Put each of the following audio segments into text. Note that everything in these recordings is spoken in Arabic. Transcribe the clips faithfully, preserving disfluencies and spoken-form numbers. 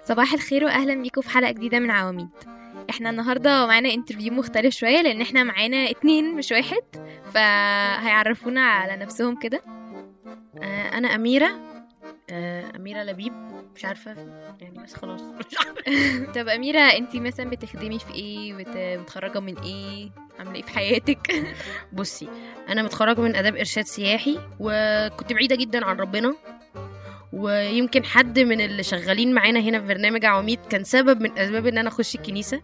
صباح الخير واهلا بيكم في حلقه جديده من عواميد. احنا النهارده معانا انترفيو مختلف شويه لان احنا معانا اتنين مش واحد، فهيعرفونا على نفسهم كده. آه انا اميره آه اميره لبيب، مش عارفه يعني بس خلاص مش عارفه. طب اميره، انتي مثلا بتخدمي في ايه؟ بت- متخرجه من ايه؟ عامله ايه في حياتك؟ بصي، انا متخرجه من اداب ارشاد سياحي وكنت بعيده جدا عن ربنا، ويمكن حد من اللي شغالين معانا هنا في برنامج عواميد كان سبب من اسباب ان انا اخش الكنيسه،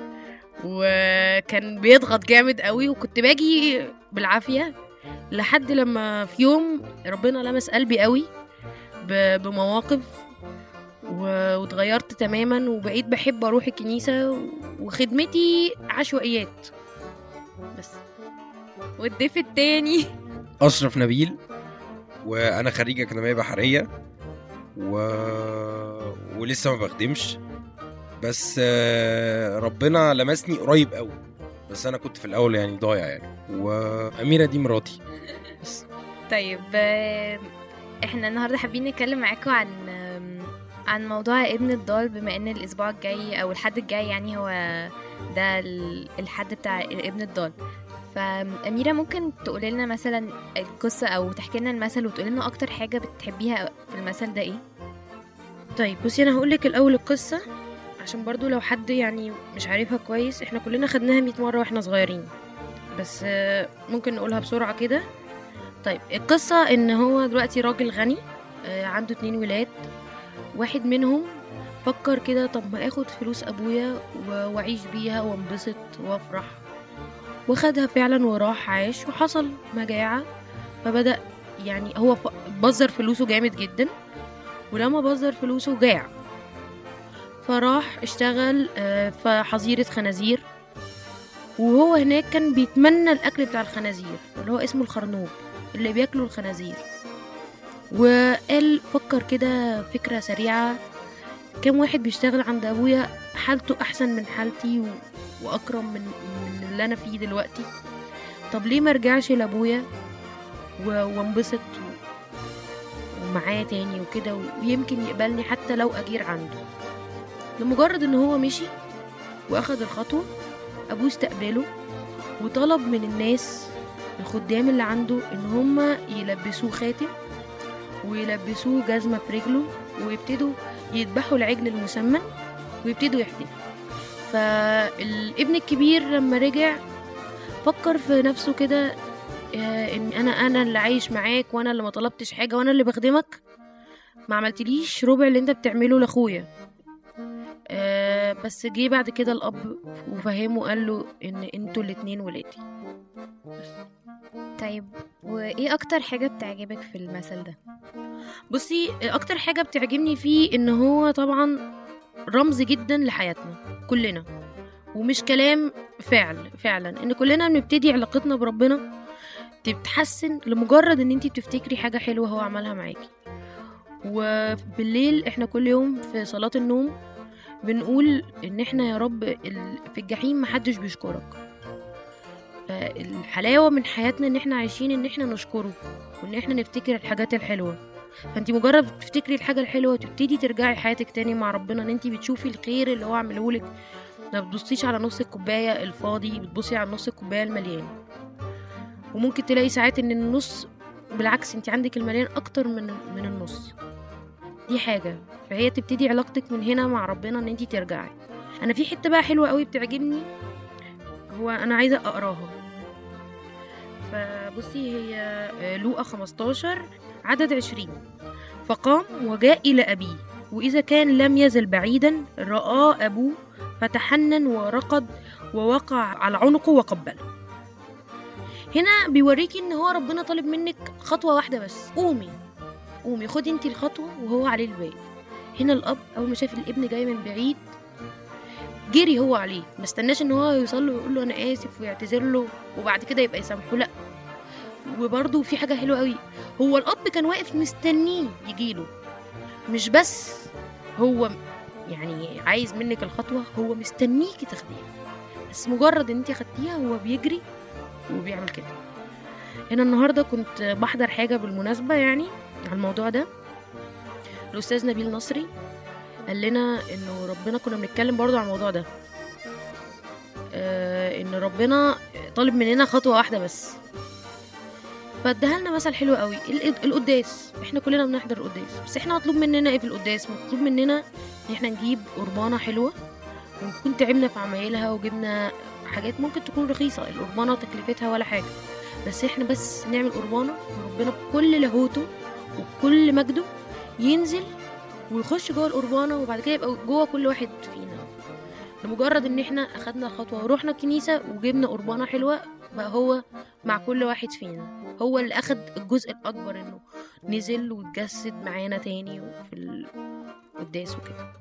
وكان بيضغط جامد قوي وكنت باجي بالعافيه لحد لما في يوم ربنا لمس قلبي قوي ب- بمواقف و- واتغيرت تماما وبقيت بحب اروح الكنيسه وخدمتي عشوائيات بس. والضيف التاني أشرف نبيل، وأنا خريج أكاديمية بحرية و... ولسه ما بخدمش، بس آه، ربنا لمسني قريب قوي، بس أنا كنت في الأول يعني ضايع يعني. وأميرة دي مراتي. طيب، آه، احنا النهارده حابين نتكلم معاكم عن آم، عن موضوع ابن الضال، بما ان الاسبوع الجاي او الحد الجاي يعني هو ده ال- الحد بتاع ابن الضال. فأميرة، ممكن تقولي لنا مثلا القصة او تحكي لنا المثل وتقولي لنا اكتر حاجة بتحبيها في المثل ده ايه؟ طيب بصي، انا هقولك الاول القصه عشان برضو لو حد يعني مش عارفها كويس، احنا كلنا خدناها مية مره واحنا صغيرين، بس آه، ممكن نقولها بسرعه كده. طيب القصه ان هو دلوقتي راجل غني، آه، عنده اتنين ولاد. واحد منهم فكر كده، طب ما اخد فلوس ابويا و- واعيش بيها وانبسط وافرح، وخدها فعلا وراح عاش وحصل مجاعة. فبدأ يعني هو ف- بذر فلوسه جامد جدا، ولما بذر فلوسه جاع، فراح اشتغل آه، في حظيرة خنازير. وهو هناك كان بيتمنى الأكل بتاع الخنازير اللي هو اسمه الخرنوب اللي بياكلوا الخنازير. وقال فكر كده فكرة سريعة، كم واحد بيشتغل عند أبويا حالته أحسن من حالتي و... وأكرم من... من اللي أنا فيه دلوقتي. طب ليه مرجعش لأبويا و... وانبسط و... ومعاه تاني وكده، ويمكن يقبلني حتى لو أجير عنده. لمجرد إن هو مشي وأخد الخطوة، أبوه استقبله وطلب من الناس الخدام اللي عنده إن هما يلبسوه خاتم ويلبسوه جزمة في رجله، ويبتدوا يذبحوا العجل المسمن ويبتدوا يحتفلوا. فالابن الكبير لما رجع فكر في نفسه كده، آه، ان انا انا اللي عايش معاك، وانا اللي ما طلبتش حاجه، وانا اللي بخدمك، ما عملتليش ربع اللي انت بتعمله لاخويا. آه، بس جه بعد كده الاب وفهمه قال له ان انتوا الاتنين ولادي. طيب، وايه اكتر حاجة بتعجبك في المثل ده؟ بصي، اكتر حاجه بتعجبني فيه ان هو طبعا رمز جدا لحياتنا كلنا، ومش كلام، فعل فعلا، ان كلنا بنبتدي علاقتنا بربنا تتحسن لمجرد ان انتي بتفتكري حاجه حلوه هو عملها معاكي. وبالليل احنا كل يوم في صلاه النوم بنقول ان احنا يا رب ال- في الجحيم محدش بيشكرك. فالحلاوه من حياتنا ان احنا عايشين ان احنا نشكره وان احنا نفتكر الحاجات الحلوه. فانتي مجرد تفتكري الحاجه الحلوه تبتدي ترجعي حياتك تاني مع ربنا، ان انتي بتشوفي الخير اللي هو عملهولك، ما بتبصيش على نص الكوبايه الفاضي، بتبصي على نص الكوبايه المليان. وممكن تلاقي ساعات ان النص بالعكس انت عندك المليان اكتر من من النص. دي حاجه، فهي تبتدي علاقتك من هنا مع ربنا ان انت ترجعي. انا في حته بقى حلوه قوي بتعجبني، هو انا عايزه اقراها. فبصي، هي آه، لوقا خمستاشر عدد عشرين. فقام وجاء الى ابيه، واذا كان لم يزل بعيدا رآه ابوه فتحنن ورقد ووقع على عنقه وقبله. هنا بيوريكي ان هو ربنا طالب منك خطوه واحده بس، قومي قومي خدي انتي الخطوه وهو عليه الباقي. هنا الاب اول ما شاف الابن جاي من بعيد جري هو عليه، ما استناش ان هو يوصل له ويقول له انا اسف ويعتذر له وبعد كده يبقى يسامحه، لا. وبرده في حاجه حلوه قوي، هو الاب كان واقف مستنيه يجيله، مش بس هو يعني عايز منك الخطوه، هو مستنيكي تاخديها، بس مجرد ان انتي خدتيها هو بيجري وبيعمل كده. هنا النهارده كنت بحضر حاجه بالمناسبه يعني على الموضوع ده، الاستاذ نبيل نصري قال لنا انه ربنا، كنا بنتكلم برضو عن الموضوع ده، آه ان ربنا طالب مننا خطوه واحده بس، فادها لنا مثل حلو قوي. القد- القداس، احنا كلنا بنحضر القداس، بس احنا مطلوب مننا ايه في القداس؟ مطلوب مننا ان احنا نجيب قربانه حلوه، ونكون تعبنا في عمايلها وجبنا حاجات ممكن تكون رخيصه، القربانه تكلفتها ولا حاجه، بس احنا بس نعمل قربانه وربنا بكل لاهوته وبكل مجده ينزل ويخش جوه القربانه، وبعد كده يبقى جوه كل واحد فينا. لمجرد ان احنا اخدنا خطوه ورحنا الكنيسه وجبنا قربانه حلوه، بقى هو مع كل واحد فينا، هو اللي اخد الجزء الاكبر، انه نزل واتجسد معانا تاني في القداس وكده.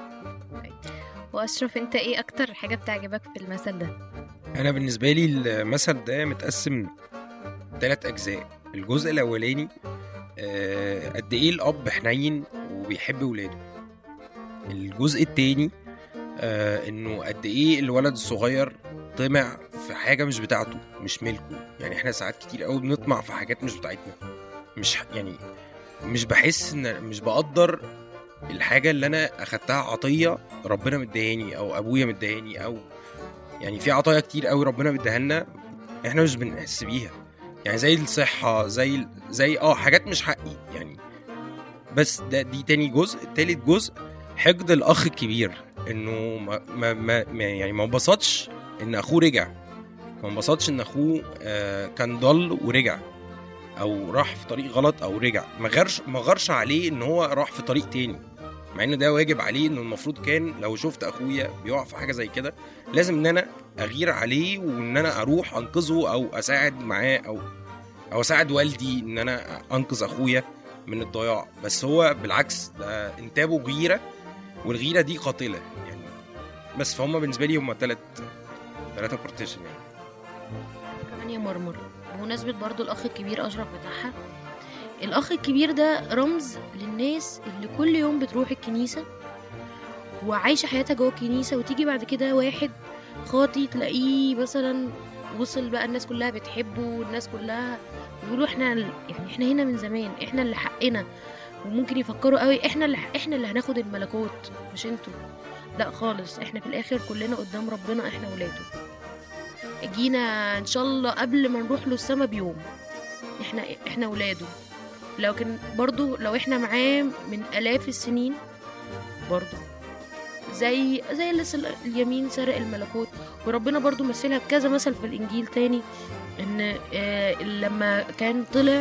واشرف، انت ايه اكتر حاجه بتعجبك في المثل ده؟ انا بالنسبه لي المثل ده متقسم ثلاث اجزاء. الجزء الاولاني آه، قد ايه الاب حنين وبيحب ولاده. الجزء التاني آه، انه قد ايه الولد الصغير طمع في حاجه مش بتاعته، مش ملكه. يعني احنا ساعات كتير قوي بنطمع في حاجات مش بتاعتنا، مش يعني مش بحس ان مش بقدر الحاجه اللي انا اخدتها عطيه ربنا مديهاني او ابويا مديهاني، او يعني في عطايا كتير قوي ربنا مديها لنا احنا مش بنحس بيها، يعني زي الصحه، زي زي اه حاجات مش حقي يعني. بس ده دي تاني جزء. التالت جزء حقد الاخ الكبير، انه ما ما ما ما- يعني ما انبسطش ان اخوه رجع، ما انبسطش ان اخوه آه كان ضل ورجع، او راح في طريق غلط او رجع، ما غيرش ما غيرش عليه ان هو راح في طريق تاني، مع ان ده واجب عليه. انه المفروض كان لو شفت اخويا بيقع في حاجه زي كده لازم ان انا اغير عليه، وان انا اروح انقذه او اساعد معاه، او او اساعد والدي ان انا انقذ اخويا من الضياع. بس هو بالعكس، ده انتابه غيره، والغيره دي قاتله يعني. بس فهم بالنسبه لي هم ثلاث ثلاثه بارتيشن يعني. كمان يا مرمر، بمناسبة برضو الأخ الكبير أشرف بتاعها، الأخ الكبير ده رمز للناس اللي كل يوم بتروح الكنيسة وعايشة حياتها جوه الكنيسة، وتيجي بعد كده واحد خاطي تلاقيه مثلا وصل بقى الناس كلها بتحبه، والناس كلها بيقولوا احنا ال- يعني احنا هنا من زمان، احنا اللي حقنا، وممكن يفكروا قوي احنا اللي احنا اللي هناخد الملكوت مش انتوا. لا خالص، احنا في الاخر كلنا قدام ربنا احنا ولاده، جينا ان شاء الله قبل ما نروح له السما بيوم، احنا احنا ولاده. لكن برضو لو احنا معاه من الاف السنين، برضو زي زي اللي سل- اليمين سرق الملكوت. وربنا برضو مثلها بكذا مثل في الانجيل تاني، ان آه لما كان طلع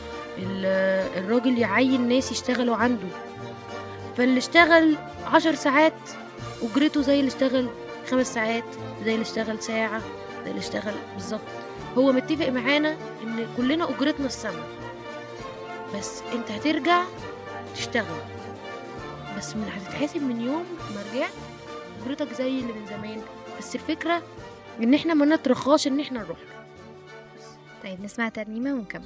ال- الراجل يعين ناس يشتغلوا عنده، فاللي اشتغل عشر ساعات اجرته زي اللي اشتغل خمس ساعات، زي اللي اشتغل ساعة، زي اللي اشتغل بالظبط. هو متفق معانا ان كلنا اجرتنا السما، بس انت هترجع تشتغل، بس من هتتحاسب من يوم ما رجعت اجرتك زي اللي من زمان. بس الفكرة ان احنا ما نترخاش ان احنا نروح له. طيب نسمع ترنيمه ونكمل.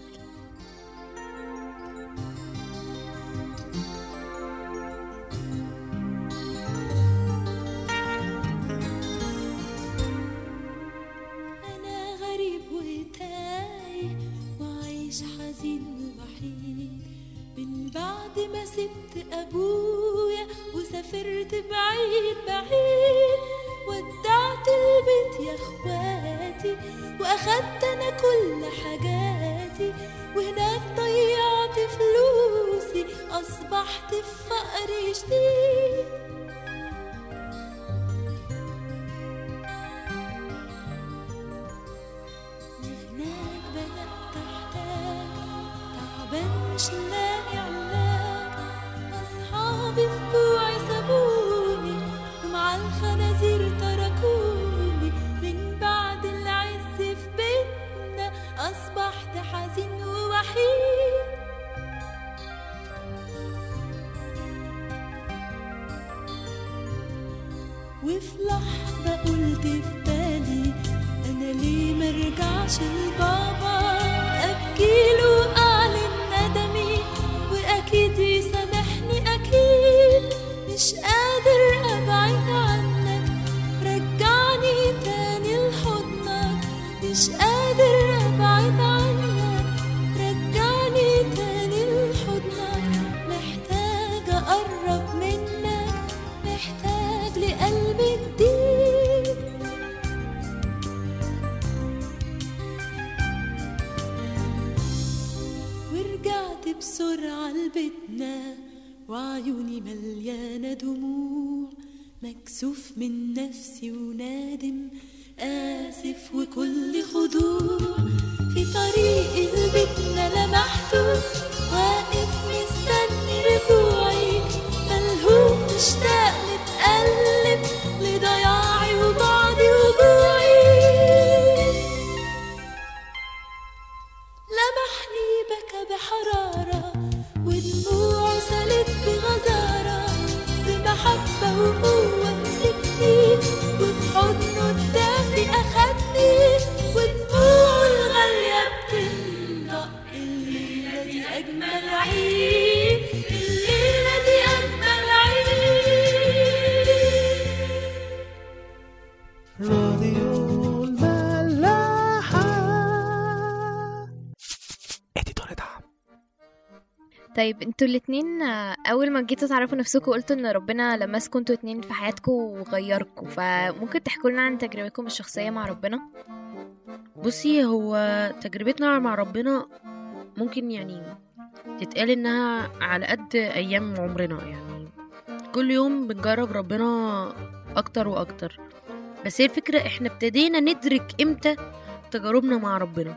أنا غريب وتايه وعايش حزين ووحيد، من بعد ما سبت أبويا وسافرت بعيد بعيد، ودعت البيت يا اخواتي وأخدت أنا كل حاجاتي، وهناك ضيعت فلوسي أصبحت في فقر شديد. هناك بدأت أحتاج، تعبان مش لاقي علاج، أصحابي في جوعي سابوني ومع الخنازير تركوني، من بعد العز في بيتنا أصبحت حزين ووحيد. وفي لحظة قلت في بالي أنا ليه مرجعش لبابا، أبكيله أعلن ندمي وأكيد يسامحني أكيد، مش قادر أبعد عنك رجعني تاني لحضنك، مش قادر أبعد عنك رجعني تاني لحضنك، محتاجة أقرب منك لبيتنا وعيوني مليانة دموع، مكسوف من نفسي ونادم آسف وكل خضوع. في طريق لبيتنا لمحته واقف مستني رجوعي، ملهوف مشتاق متقلب لضياعي وبعدي وجوعي. لمحني بكى بحرارة ودموعه سالت بغزارة، بمحبة وقوة مسكني وفي حضنه الدافي أخدني، ودموعه الغالية بتنطق. الليلة دي أجمل عيد، الليلة دي أجمل عيد. راديو الملاحة. طيب انتوا الاتنين آه، اول ما جيتوا تعرفوا نفسكم قلتوا ان ربنا لمسكوا انتوا اتنين في حياتكم وغيركم، فممكن تحكوا لنا عن تجربتكم الشخصية مع ربنا؟ بصي، هو تجربتنا مع ربنا ممكن يعني تتقال انها على قد ايام عمرنا، يعني كل يوم بنجرب ربنا اكتر واكتر. بس هي الفكرة احنا ابتدينا ندرك امتى تجاربنا مع ربنا.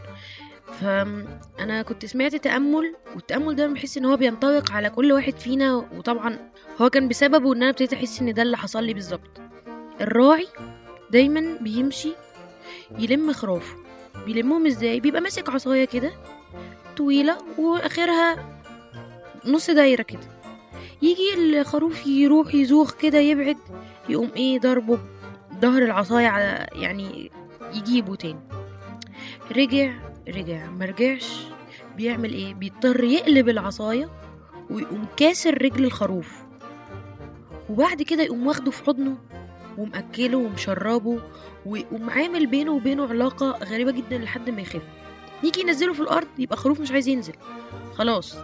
فانا كنت سمعت تأمل، والتأمل ده بحس ان هو بينطبق على كل واحد فينا، وطبعا هو كان بسببه ان انا ابتديت احس ان ده اللي حصل لي بالظبط. الراعي دايما بيمشي يلم خرافه، بيلمهم ازاي؟ بيبقى ماسك عصايه كده طويله واخرها نص دايره كده، يجي الخروف يروح يزوخ كده يبعد، يقوم ايه ضربه ظهر العصايه على يعني يجيبه تاني. رجع رجع مرجعش، بيعمل ايه؟ بيضطر يقلب العصايه ويقوم كاسر رجل الخروف، وبعد كده يقوم واخده في حضنه ومأكله ومشربه، ويقوم عامل بينه وبينه علاقة غريبة جدا لحد ما يخف. يجي ينزله في الأرض، يبقى خروف مش عايز ينزل خلاص،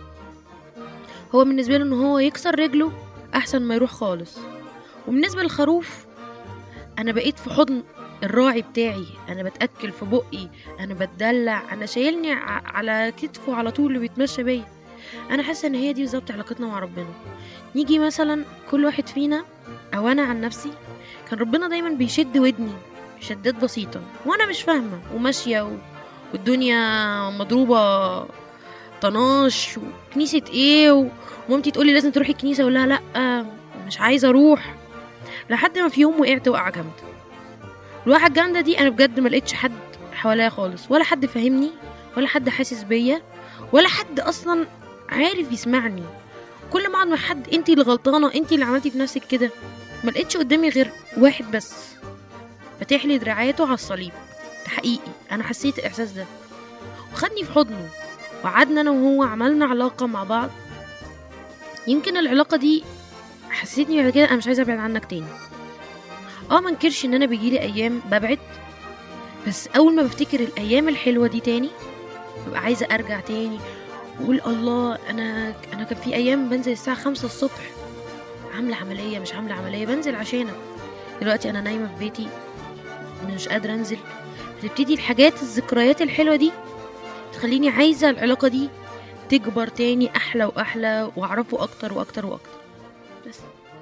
هو بالنسبة له ان هو يكسر رجله احسن ما يروح خالص. وبالنسبة للخروف، انا بقيت في حضن الراعي بتاعي، انا بتأكل في بقي، انا بتدلع، انا شايلني على كتفه على طول اللي بيتمشى بيا. انا حاسة ان هي دي بالظبط علاقتنا مع ربنا. نيجي مثلا كل واحد فينا، او انا عن نفسي كان ربنا دايما بيشد ودني شدات بسيطة وانا مش فاهمة وماشية و... والدنيا مضروبة طناش، وكنيسة ايه، ومامتي تقولي لازم تروحي الكنيسة، اقول لها لا مش عايزة اروح. لحد ما في يوم وقعت وقعة جامدة. الوقعة الجامدة دي انا بجد ما لقيتش حد حواليا خالص، ولا حد فاهمني، ولا حد حاسس بيا، ولا حد اصلا عارف يسمعني. كل ما اقعد مع حد، انتي اللي غلطانة، انتي اللي عملتي في نفسك كده. ما لقيتش قدامي غير واحد بس فتح لي دراعاته على الصليب. ده حقيقي انا حسيت الاحساس ده، وخدني في حضنه وقعدنا انا وهو عملنا علاقة مع بعض. يمكن العلاقة دي حسيتني بعد كده انا مش عايزة ابعد عنك تاني. اه ما انكرش ان انا بيجيلي ايام ببعد، بس اول ما بفتكر الايام الحلوة دي تاني ببقى عايزة ارجع تاني وقول الله، انا انا كان في ايام بنزل الساعة خمسة الصبح، عاملة عملية مش عاملة عملية بنزل عشانك. دلوقتي انا نايمة في بيتي مش قادرة انزل. بتبتدي الحاجات الذكريات الحلوة دي تخليني عايزة العلاقة دي تكبر تاني احلى واحلى، واعرفه اكتر واكتر واكتر. بس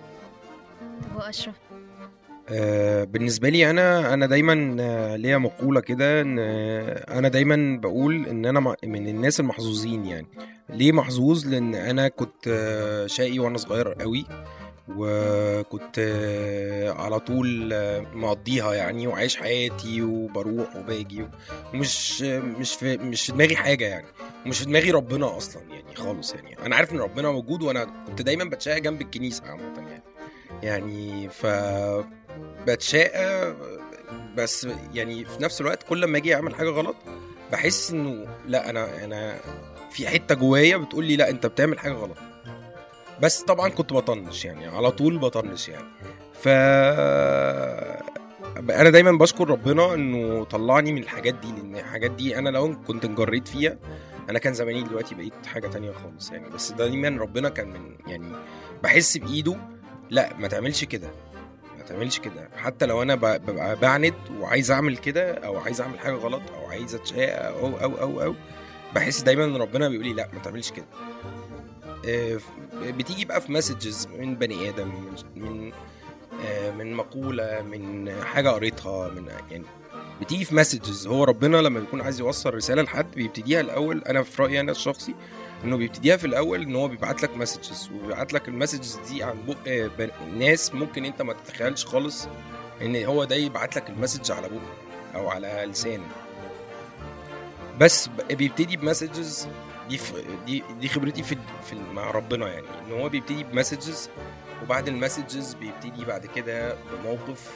طب أشرف؟ آه بالنسبة لي أنا أنا دايما آه ليا مقولة كده، إن آه أنا دايما بقول إن أنا م- من الناس المحظوظين. يعني ليه محظوظ؟ لأن أنا كنت آه شقي وأنا صغير قوي، وكنت آه على طول آه مقضيها يعني، وعايش حياتي وبروح وباجي، ومش آه مش في مش في دماغي حاجة يعني، ومش في دماغي ربنا أصلا يعني خالص. يعني أنا عارف إن ربنا موجود، وأنا كنت دايما بتشقى جنب الكنيسة عامة يعني يعني ف بتشاقى. بس يعني في نفس الوقت كل ما اجي اعمل حاجه غلط بحس انه لا، انا انا في حته جوايا بتقول لي لا انت بتعمل حاجه غلط. بس طبعا كنت بطنش يعني، على طول بطنش يعني. ف انا دايما بشكر ربنا انه طلعني من الحاجات دي، لان الحاجات دي انا لو كنت انجريت فيها انا كان زماني دلوقتي بقيت حاجه تانية خالص يعني. بس دايما ربنا كان من يعني بحس بايده، لا ما تعملش كده، ما تعملش كده. حتى لو انا ببقى بعند وعايز اعمل كده، او عايز اعمل حاجه غلط، او عايز اتشاق، او او او او بحس دايما ان ربنا بيقول لي لا ما تعملش كده. آه، بتيجي بقى في مسجز من بني ادم، من من, آه، من مقوله، من حاجه قريتها، من يعني بتيجي في مسجز. هو ربنا لما بيكون عايز يوصل رساله لحد بيبتديها الاول، انا في رايي انا الشخصي انه بيبتديها في الاول ان هو بيبعت لك مسجز، وبيبعت لك المسجز دي عن بق ناس ممكن انت ما تتخيلش خالص ان هو ده يبعت لك المسج على بق او على لسان. بس بيبتدي بمسجز دي دي دي خبرتي في في مع ربنا، يعني ان هو بيبتدي بمسجز، وبعد المسجز بيبتدي بعد كده بموقف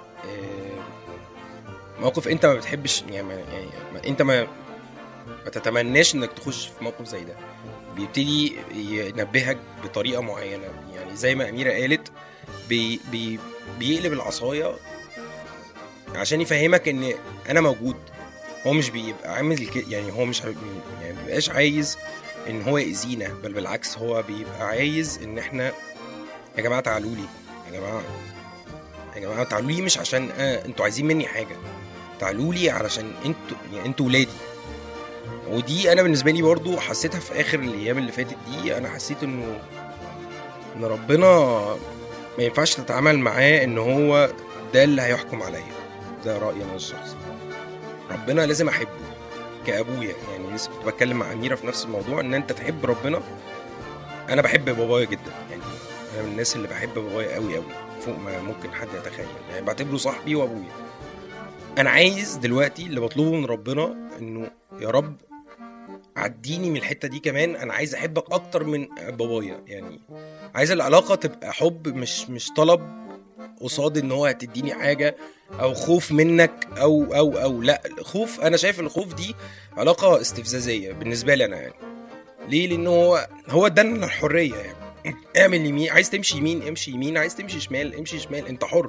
موقف انت ما بتحبش، يعني, يعني انت ما ما تتمناش انك تخش في موقف زي ده. بيبتدي ينبهك بطريقه معينه، يعني زي ما اميره قالت بي بي بيقلب العصايه عشان يفهمك ان انا موجود. هو مش بيبقى عامل كده، يعني هو مش يعني بيبقاش عايز ان هو يأذينا، بل بالعكس هو بيبقى عايز ان احنا يا جماعه تعالوا لي، يا جماعه يا جماعه تعالوا لي، مش عشان آه انتوا عايزين مني حاجه، تعالوا لي علشان انتوا يعني انتوا ولادي. ودي انا بالنسبه لي برضو حسيتها في اخر الايام اللي فاتت دي. انا حسيت انه ان ربنا ما ينفعش تتعامل معاه ان هو ده اللي هيحكم عليا. ده رايي انا الشخصي. ربنا لازم احبه كابويا. يعني لسه كنت بتكلم مع اميره في نفس الموضوع، ان انت تحب ربنا. انا بحب بابايا جدا، يعني انا من الناس اللي بحب بابايا قوي قوي فوق ما ممكن حد يتخيل، يعني بعتبره صاحبي وابويا. انا عايز دلوقتي اللي بطلبه من ربنا انه يا رب عديني من الحته دي كمان. انا عايز احبك اكتر من بابايا، يعني عايز العلاقه تبقى حب، مش مش طلب قصاد ان هو هتديني حاجه او خوف منك او او او لا. خوف، انا شايف الخوف دي علاقه استفزازيه بالنسبه لي انا. يعني ليه؟ لانه هو هو ادانا الحريه، يعني اعمل يمين، عايز تمشي يمين امشي يمين، عايز تمشي شمال امشي شمال، انت حر.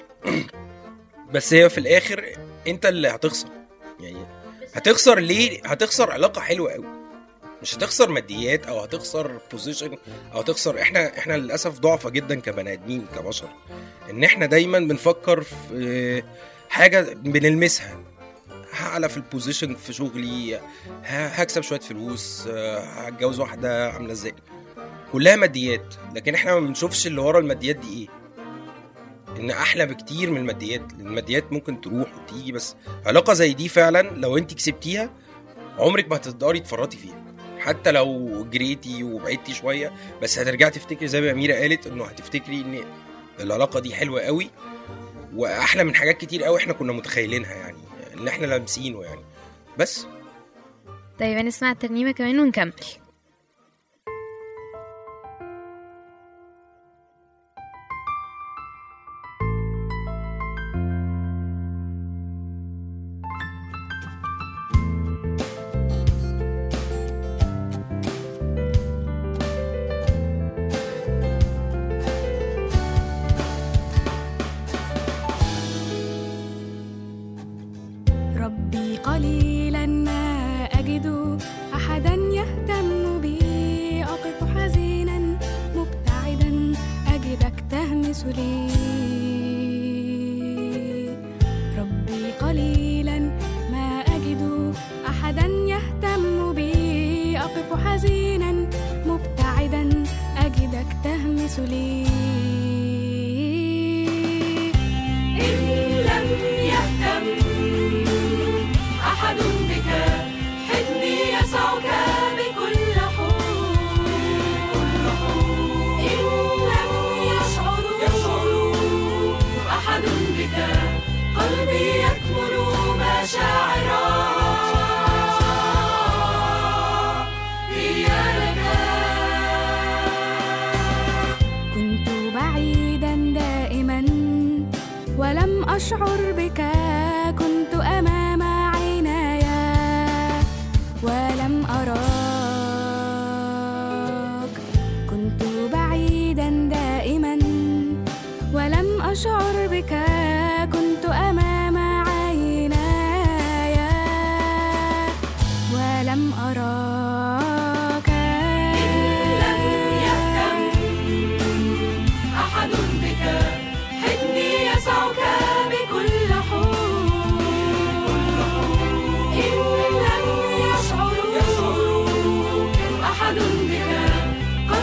بس هي في الاخر انت اللي هتخسر. يعني هتخسر ليه؟ هتخسر علاقه حلوه قوي، مش هتخسر ماديات او هتخسر بوزيشن او هتخسر. احنا احنا للاسف ضعفة جدا كبني ادمين كبشر، ان احنا دايما بنفكر في حاجه بنلمسها. هعلى في البوزيشن في شغلي، هكسب شويه فلوس، هتجوز واحده عامله ازاي، كلها ماديات. لكن احنا ما بنشوفش اللي ورا الماديات دي ايه، ان احلى بكتير من الماديات. الماديات ممكن تروح وتيجي، بس علاقه زي دي فعلا لو انت كسبتيها عمرك ما هتقدري تفرطي فيها. حتى لو جريتي وبعدتي شويه، بس هترجعي تفتكري زي ما اميره قالت، انه هتفتكري ان العلاقه دي حلوه قوي واحلى من حاجات كتير قوي احنا كنا متخيلينها، يعني اللي احنا لامسينه يعني. بس طيب هنسمع الترنيمه كمان ونكمل. ربي قليلا ما أجد أحدا يهتم بي، أقف حزينا مبتعدا أجدك تهمس لي. ربي قليلا ما أجد أحدا يهتم بي، أقف حزينا مبتعدا أجدك تهمس لي. إن لم يهتم أحد بك حضني يسعك بكل حب. إن لم يشعر أحد بك قلبي يكمن مشاعرا هي لك. كنت بعيدا دائما ولم أشعر بك، كنت أمام عيناي ولم أراك. كنت بعيدا دائما ولم أشعر بك، كنت أمام عيناي ولم أراك. إن لم يهتم أحد بك حضني يسعك بكل حب. إن لم يشعر أحد بك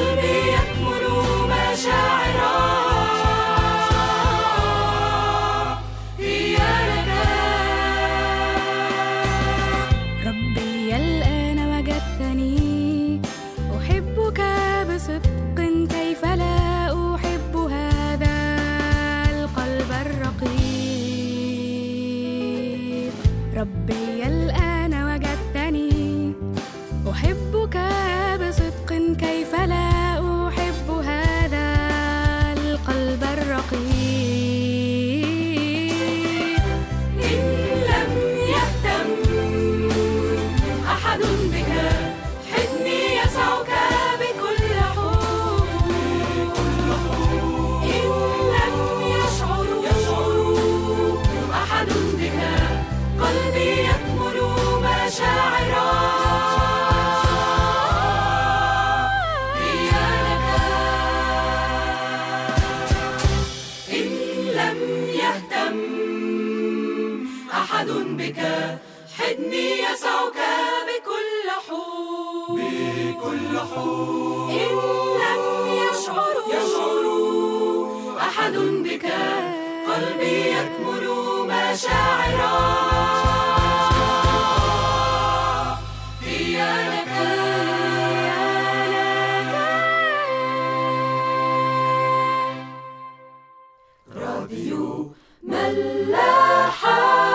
حضني يسعك بكل حب بكل حب إن لم يشعروا يشعروا أحد بك قلبي يكمل مشاعرا هي لك راديو ملاحة.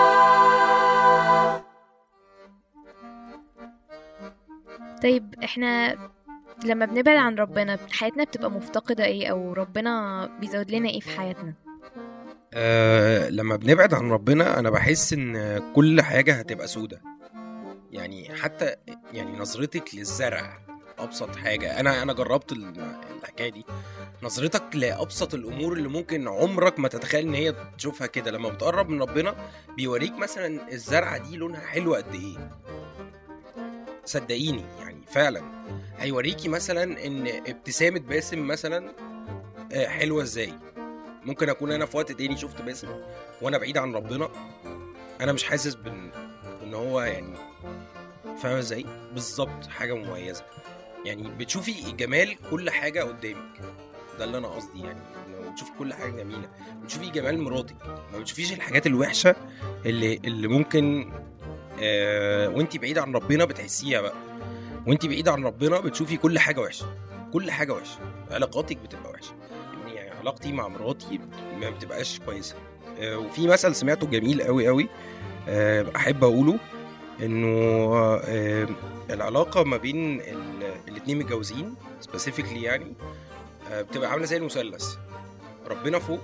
طيب احنا لما بنبعد عن ربنا حياتنا بتبقى مفتقدة ايه، او ربنا بيزود لنا ايه في حياتنا؟ أه لما بنبعد عن ربنا انا بحس ان كل حاجة هتبقى سودة. يعني حتى يعني نظرتك للزرع ابسط حاجة، انا انا جربت الحكاية دي. نظرتك لابسط الامور اللي ممكن عمرك ما تتخيل ان هي تشوفها كده، لما بتقرب من ربنا بيوريك مثلا الزرعة دي لونها حلو قد ايه. صدقيني يعني فعلا هيوريكي مثلا ان ابتسامة باسم مثلا حلوة ازاي. ممكن اكون انا في وقت تاني شفت باسم وانا بعيد عن ربنا انا مش حاسس بان ان هو يعني فاهم ازاي بالظبط حاجة مميزة. يعني بتشوفي جمال كل حاجة قدامك، ده اللي انا قصدي. يعني بتشوفي كل حاجة جميلة، بتشوفي جمال مراتك، ما بتشوفيش الحاجات الوحشة اللي اللي ممكن آه وانتي بعيد عن ربنا بتحسيها بقى. وانتي بعيد عن ربنا بتشوفي كل حاجة وحشة، كل حاجة وحشة. علاقاتك بتبقى وحشة، يعني علاقتي مع مراتي ما بتبقاش كويسة. آه وفي مثل سمعته جميل قوي قوي آه احب اقوله، انه آه العلاقة ما بين الاتنين متجوزين سبيسيفيكلي يعني آه بتبقى عاملة زي المثلث، ربنا فوق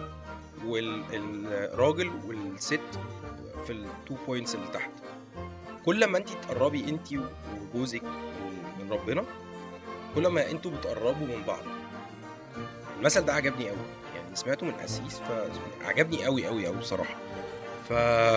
والراجل والست في التو بوينتس اللي تحت. كل ما انتي تقربي انتي وجوزك من ربنا كل ما انتوا بتقربوا من بعض. المثل ده عجبني قوي، يعني سمعته من أسيس فعجبني قوي قوي قوي بصراحة. ف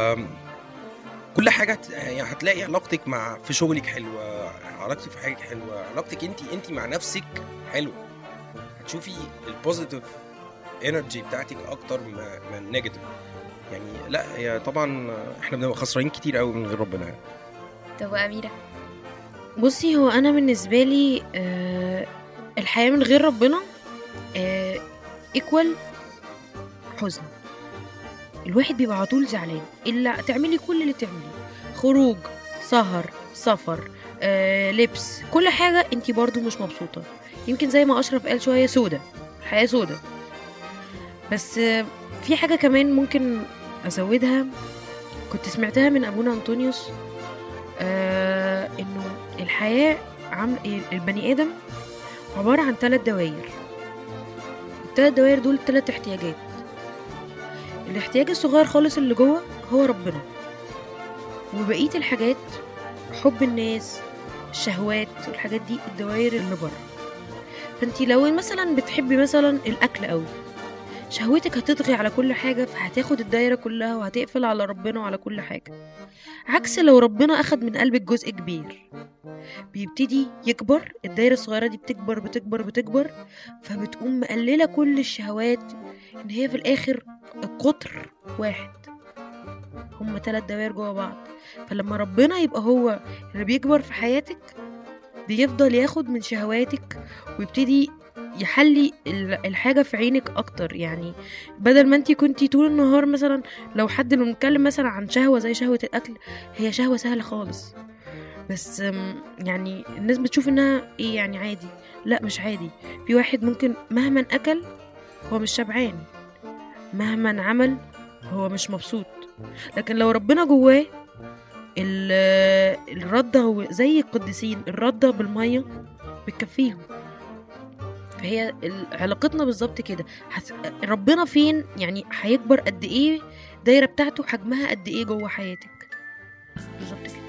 كل حاجة يعني هتلاقي علاقتك مع في شغلك حلوة، علاقتك في حاجة حلوة، علاقتك انتي انتي مع نفسك حلوة. هتشوفي البوزيتيف انرجي بتاعتك اكتر من النيجاتيف. يعني لا هي طبعا احنا بنبقى خسرانين كتير قوي من غير ربنا يعني. طب أميرة؟ بصي هو انا بالنسبه لي آه الحياه من غير ربنا آه ايكوال حزن. الواحد بيبقى على طول زعلان، الا تعملي كل اللي تعمليه، خروج، سهر، سفر، آه لبس، كل حاجه انتي برضو مش مبسوطه. يمكن زي ما اشرف قال شويه سودة، الحياه سودة. بس آه في حاجه كمان ممكن ازودها، كنت سمعتها من ابونا انطونيوس آه انه الحياة عم البني ادم عبارة عن ثلاث دوائر. الثلاث دوائر دول ثلاث احتياجات. الاحتياج الصغير خالص اللي جوه هو ربنا، وبقية الحاجات حب الناس، الشهوات والحاجات دي الدوائر اللي بره. فانتي لو مثلا بتحبي مثلا الاكل قوي، شهوتك هتطغي على كل حاجة، فهتاخد الدايرة كلها وهتقفل على ربنا وعلى كل حاجة. عكس لو ربنا أخد من قلبك جزء كبير، بيبتدي يكبر، الدايرة الصغيرة دي بتكبر بتكبر بتكبر، فبتقوم مقللة كل الشهوات، إن هي في الآخر القطر واحد، هم ثلاث دوائر جوا بعض. فلما ربنا يبقى هو اللي بيكبر في حياتك، بيفضل ياخد من شهواتك ويبتدي يحلي الحاجة في عينك أكتر. يعني بدل ما انتي كنتي طول النهار مثلا، لو حد لو نتكلم مثلا عن شهوة زي شهوة الأكل، هي شهوة سهلة خالص، بس يعني الناس بتشوف انها ايه يعني عادي. لا مش عادي. في واحد ممكن مهما أكل هو مش شبعان، مهما عمل هو مش مبسوط. لكن لو ربنا جواه الردة زي القديسين، الردة بالمية بتكفيهم. فهي علاقتنا بالظبط كده، ربنا فين يعني هيكبر قد ايه، دايرة بتاعته حجمها قد ايه جوه حياتك بالظبط كده.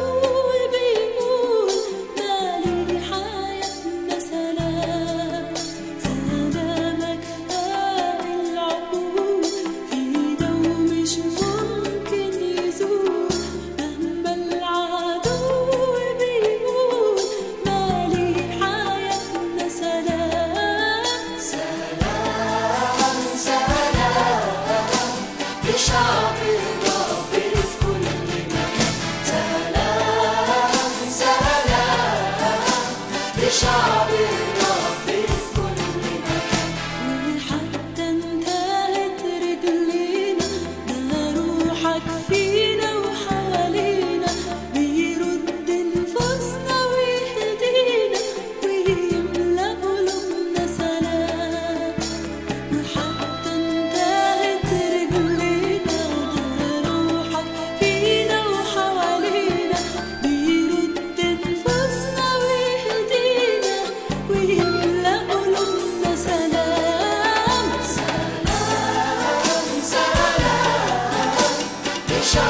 سلامك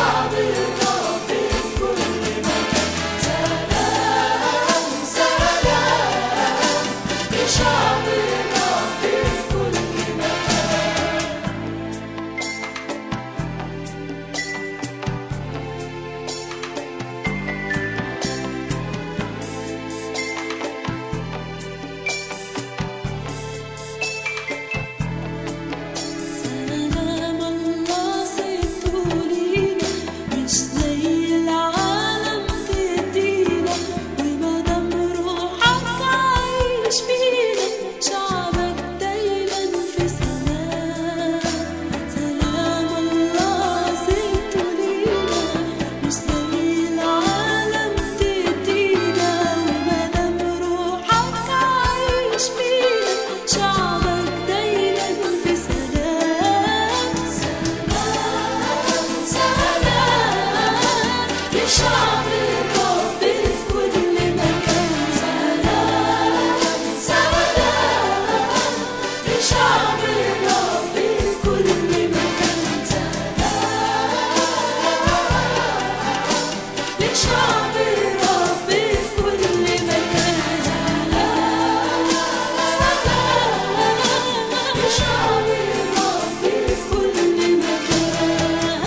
لشعب الرب في كل مكان. سلام سلام لشعب الرب في كل مكان. سلام الله سيبته لينا مش زي العالم تدينا، ومادام روحك عايش فينا شعبك دايما في سلام. سلام الله سيبته لينا مش زي العالم تدينا، ومادام روحك عايش فينا شعبك دايما في سلام. سلام سلام لشعب الرب في كل مكان. سلام سلام لشعب الرب في كل مكان. سلام لشعب الرب في كل مكان. سلام سلام لشعب الرب في كل مكان.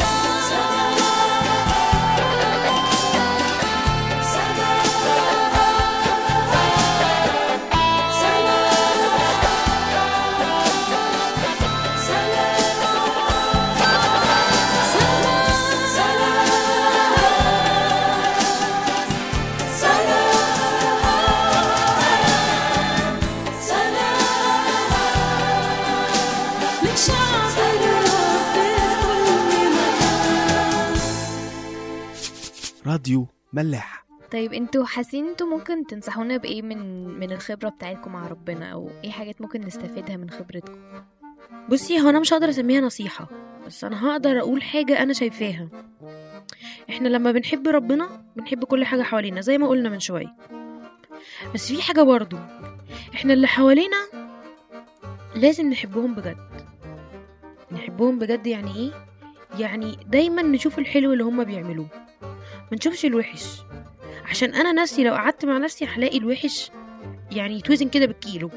راديو ملاح. طيب انتوا حاسين انتوا ممكن تنصحونا بايه من من الخبره بتاعتكم مع ربنا، او ايه حاجات ممكن نستفيدها من خبرتكم؟ بصي، هو انا مش هقدر اسميها نصيحة، بس انا هقدر اقول حاجة انا شايفاها. احنا لما بنحب ربنا بنحب كل حاجة حوالينا زي ما قلنا من شوية، بس في حاجة برضو، احنا اللي حوالينا لازم نحبهم بجد. نحبهم بجد يعني ايه؟ يعني دايما نشوف الحلو اللي هما بيعملوه، ما نشوفش الوحش. عشان انا نفسي لو قعدت مع نفسي هلاقي الوحش يعني يتوزن كده بالكيلو،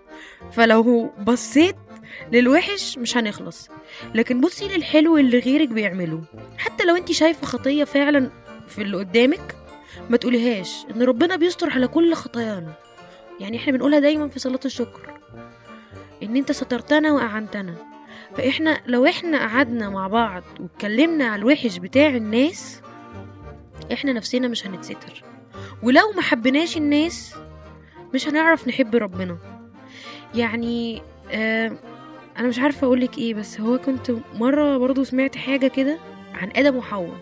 فلو بصيت للوحش مش هنخلص. لكن بصي للحلو اللي غيرك بيعمله، حتى لو انت شايفة خطية فعلا في اللي قدامك ما تقوليهاش، ان ربنا بيستر على كل خطايانا. يعني احنا بنقولها دايما في صلاة الشكر، ان انت سترتنا واعنتنا. فاحنا لو احنا قعدنا مع بعض واتكلمنا على الوحش بتاع الناس، احنا نفسنا مش هنتستر. ولو ما حبناش الناس مش هنعرف نحب ربنا. يعني آه انا مش عارفه اقولك ايه، بس هو كنت مره برضو سمعت حاجه كده عن ادم وحواء.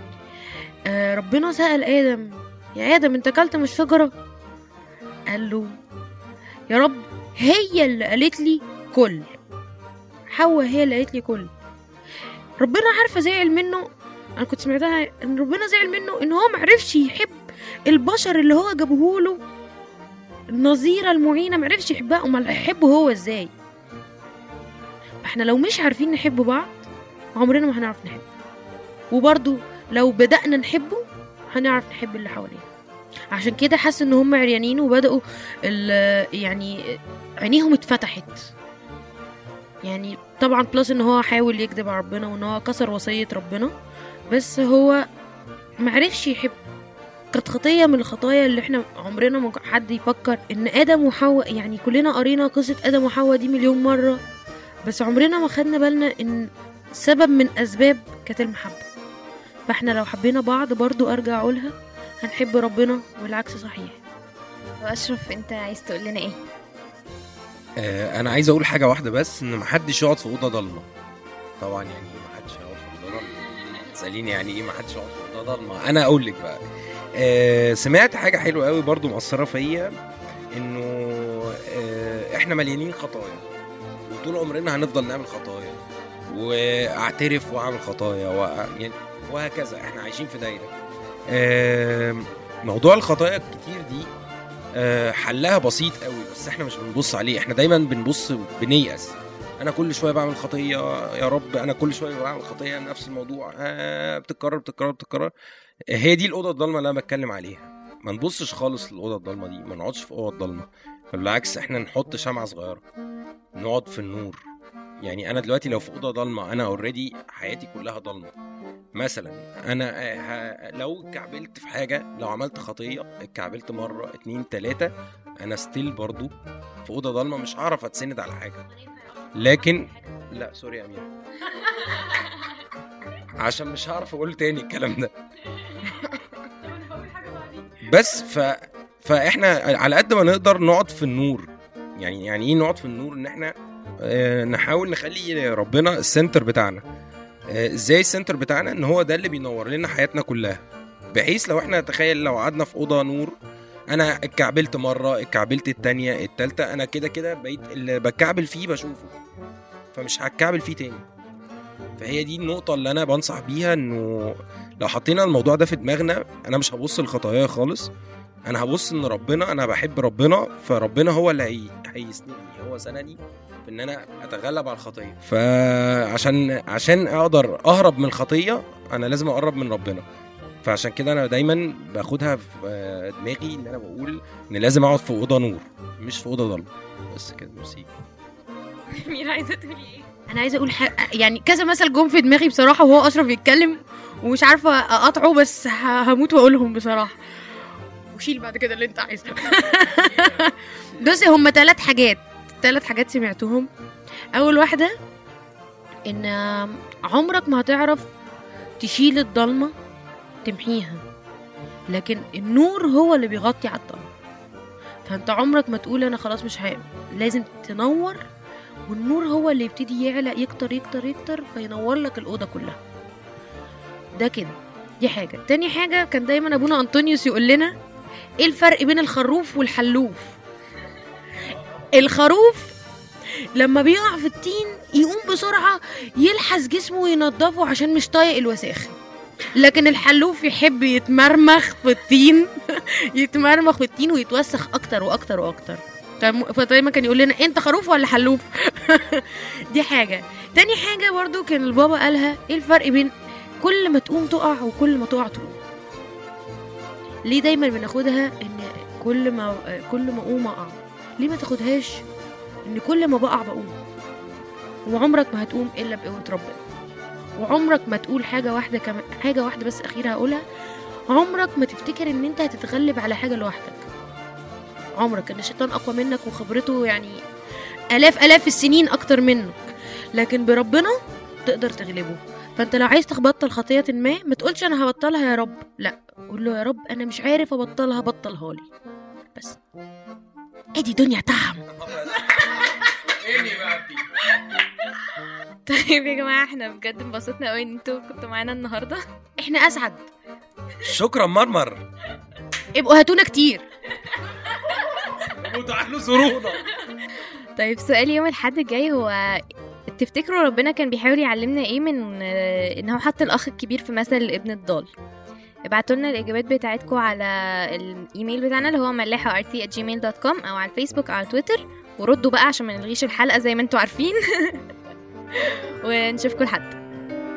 آه ربنا سأل ادم: يا ادم انت اكلت من الشجره؟ قال له: يا رب هي اللي قالت لي كل. حواء هي اللي قالت لي كل. ربنا عارفه زعل منه. انا كنت سمعتها ان ربنا زعل منه ان هو معرفش يحب البشر اللي هو جابهوله، النظيره المعينه، معرفش يحبها. امال هيحبه هو ازاي؟ احنا لو مش عارفين نحب بعض عمرنا ما هنعرف نحب، وبرضو لو بدأنا نحبه هنعرف نحب اللي حوالينا. عشان كده حس ان هم عريانين وبدأوا يعني عينيهم اتفتحت. يعني طبعا بلس ان هو حاول يكذب على ربنا وان هو كسر وصية ربنا، بس هو معرفش يحب. كانت خطية من الخطايا اللي احنا عمرنا ما حد يفكر ان ادم وحواء، يعني كلنا قرينا قصة ادم وحواء دي مليون مرة، بس عمرنا ما خدنا بالنا ان سبب من اسباب كانت المحبة. فاحنا لو حبينا بعض برضو ارجع اقولها هنحب ربنا، والعكس صحيح. واشرف انت عايز تقول لنا ايه؟ آه انا عايز اقول حاجه واحده بس، ان محدش يقعد في اوضه ضلمه. طبعا يعني محدش يقعد في اوضه ضلمه. تساليني يعني ايه محدش يقعد في اوضه ضلمه؟ انا اقول لك بقى. آه سمعت حاجه حلوه قوي برضو مؤثره فيا، انه آه احنا مليانين خطايا، وطول عمرنا هنفضل نعمل خطايا، واعترف واعمل خطايا و... يعني وهكذا. احنا عايشين في دايره. آه موضوع الخطايا الكتير دي آه حلها بسيط قوي، بس احنا مش بنبص عليه. احنا دايما بنبص بنيأس، انا كل شويه بعمل خطيه، يا رب انا كل شويه بعمل خطيه، نفس الموضوع آه بتتكرر بتتكرر بتتكرر. هي دي الاوضه الضلمه اللي انا بتكلم عليها. ما نبصش خالص للاوضه الضلمه دي، ما نقعدش في اوضه ضلمه، بالعكس احنا نحط شمعه صغيره، نقعد في النور. يعني انا دلوقتي لو في اوضه ضلمه انا اوريدي حياتي كلها ضلمه. مثلا انا ه... لو اتكعبلت في حاجه، لو عملت خطيه اتكعبلت مره اتنين تلاته، انا ستيل برضو في اوضه ضلمه، مش هعرف اتسند على حاجه. لكن لا سوري يا امير عشان مش هعرف اقول تاني الكلام ده. بس ف... فاحنا على قد ما نقدر نقعد في النور. يعني يعني ايه نقعد في النور؟ ان احنا اه نحاول نخلي ربنا السنتر بتاعنا. اه ازاي السنتر بتاعنا؟ ان هو ده اللي بينور لنا حياتنا كلها، بحيث لو احنا تخيل لو قعدنا في اوضه نور، انا اتكعبلت مره، اتكعبلت التانية التالتة، انا كده كده بقيت اللي بتكعبل فيه بشوفه، فمش هتكعبل فيه تاني. فهي دي النقطه اللي انا بنصح بيها، انه لو حطينا الموضوع ده في دماغنا، انا مش هبص لخطاياي خالص، انا هبص ان ربنا، انا بحب ربنا، فربنا هو اللي هي... هيسندني، هو سندني في ان انا اتغلب على الخطيه. فعشان عشان اقدر اهرب من الخطيه انا لازم اقرب من ربنا. فعشان كده انا دايما باخدها في دماغي ان انا بقول ان لازم اقعد في اوضه نور مش في اوضه ضلمه. بس كده. ميرسي. مين عايزه تقولي ايه؟ انا عايزه اقول حق... يعني كذا مثل جم في دماغي بصراحه وهو اشرف بيتكلم، ومش عارفه اقطعه، بس ه... هموت واقولهم بصراحه، وشيل بعد كده اللي انت عايزه. بس هم ثلاث حاجات ثلاث حاجات سمعتهم. اول واحده ان عمرك ما هتعرف تشيل الضلمه تمحيها، لكن النور هو اللي بيغطي على الضلمه. فانت عمرك ما تقول انا خلاص مش هعمل، لازم تنور، والنور هو اللي يبتدي يعلى يكتر يكتر يكتر فينور لك الأوضة كلها. ده كده. دي حاجة. تاني حاجة، كان دايما أبونا أنطونيوس يقول لنا إيه الفرق بين الخروف والحلوف. الخروف لما بيقع في التين يقوم بسرعة يلحس جسمه وينضفه عشان مش طايق الوساخ، لكن الحلوف يحب يتمرمخ في الطين يتمرمخ في الطين ويتوسخ أكتر وأكتر وأكتر. فدايما كان يقول لنا انت خروف ولا حلوف. دي حاجة. تاني حاجة برضو كان البابا قالها ايه الفرق بين كل ما تقوم تقع وكل ما تقع تقوم. ليه دايما بناخدها ان كل ما كل ما اقوم اقع؟ ليه ما تاخدهاش ان كل ما بقع بقوم؟ وعمرك ما هتقوم الا بقوة ربنا. وعمرك ما تقول حاجة واحدة كمان، حاجة واحدة بس اخيرة هقولها، عمرك ما تفتكر ان انت هتتغلب على حاجة لوحدك. عمرك ان الشيطان اقوى منك وخبرته يعني الاف الاف السنين اكتر منك، لكن بربنا تقدر تغلبه. فانت لو عايز تبطل خطيه ما ما تقولش انا هبطلها يا رب، لا، قول له يا رب انا مش عارف ابطلها، بطلها لي بس. ادي دنيا طعم. طيب يا جماعه احنا بجد انبسطنا قوي ان انتوا كنتوا معانا النهارده. احنا اسعد. شكرا مرمر. ابقوا هاتونا كتير. وتعالوا زورونا. طيب سؤال يوم الحد الجاي هو تفتكروا ربنا كان بيحاول يعلمنا ايه من ان هو حط الاخ الكبير في مثل ابن الضال؟ ابعتوا لنا الاجابات بتاعتكم على الايميل بتاعنا اللي هو ملاحه ار تي ات جيميل دوت كوم او على الفيسبوك او على تويتر، وردوا بقى عشان ما نلغيش الحلقه زي ما انتوا عارفين. ونشوفكم الحد.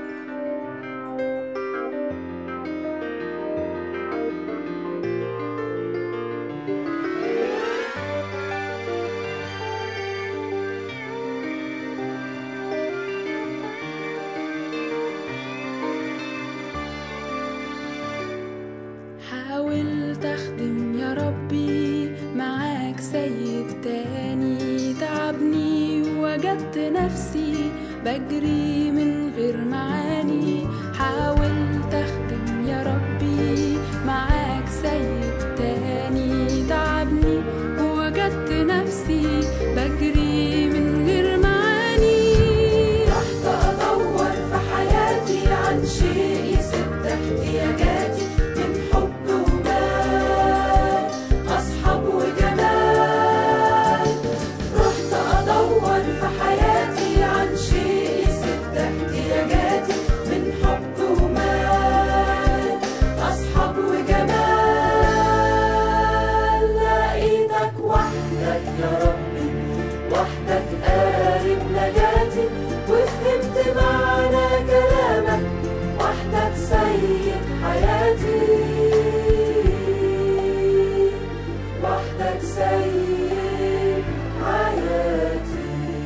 حاولت أخدم يا ربي معاك سيد تاني، تعبني وجدت نفسي بجري من غير معاني. حاولت أخدم يا ربي معاك سيد تاني، تعبني وجدت نفسي بجري من غير معاني. رحت أدور في حياتي عن شيء يسد احتياجاتي من حب ومال، أصحاب وجمال. رحت أدور في حياتي عن شيء يسد احتياجاتي من حب ومال. حياتي، وحدك سيد حياتي.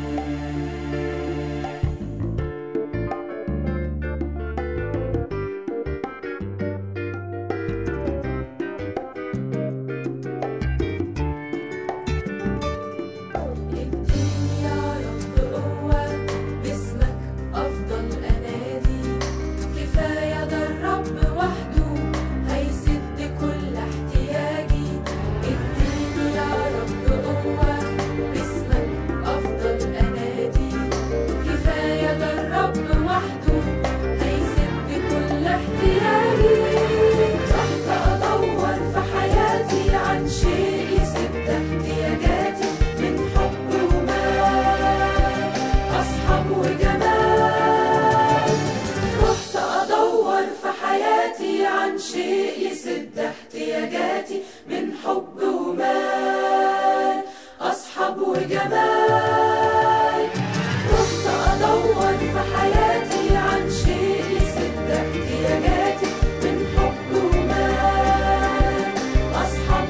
اديني يا رب قوة باسمك أفضل أنادي، كفاية ده الرب وحده هيسد كل احتياجي. اديني يا رب قوة باسمك أفضل أنادي، كفاية ده الرب وحده هيسد كل احتياجي. رحت أدور في حياتي عن شيء يسد احتياجاتي، من حب ومال، أصحاب وجمال. رحت أدور في حياتي عن شيء يسد احتياجاتي، من حب ومال، أصحاب وجمال. رحت أدور في حياتي عن شيء يسد احتياجاتي، من حب ومال، أصحاب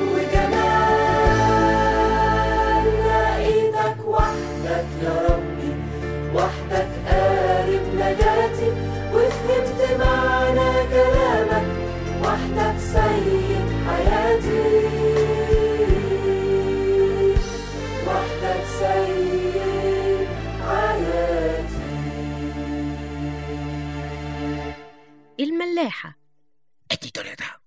وجمال. لقيتك وحدك يا ربي، وحدك قارب نجاتي، وفهمت معنى كلامك، وحدك سيد حياتي، وحدك سيد حياتي. الملاحة. ادي دنيا ده